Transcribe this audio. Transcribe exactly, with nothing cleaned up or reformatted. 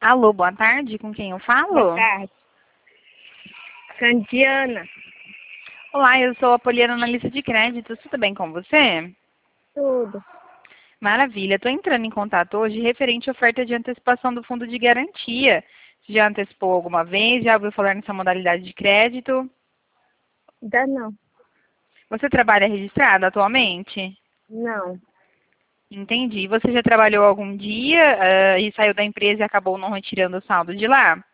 Alô, boa tarde, com quem eu falo? Boa tarde. Sandiana. Olá, eu sou a Poliana, analista de créditos, tudo bem com você? Tudo. Maravilha, estou entrando em contato hoje referente à oferta de antecipação do fundo de garantia. Você já antecipou alguma vez? Já ouviu falar nessa modalidade de crédito? Ainda não. Você trabalha registrado atualmente? Não. Entendi. Você já trabalhou algum dia ah, e saiu da empresa e acabou não retirando o saldo de lá?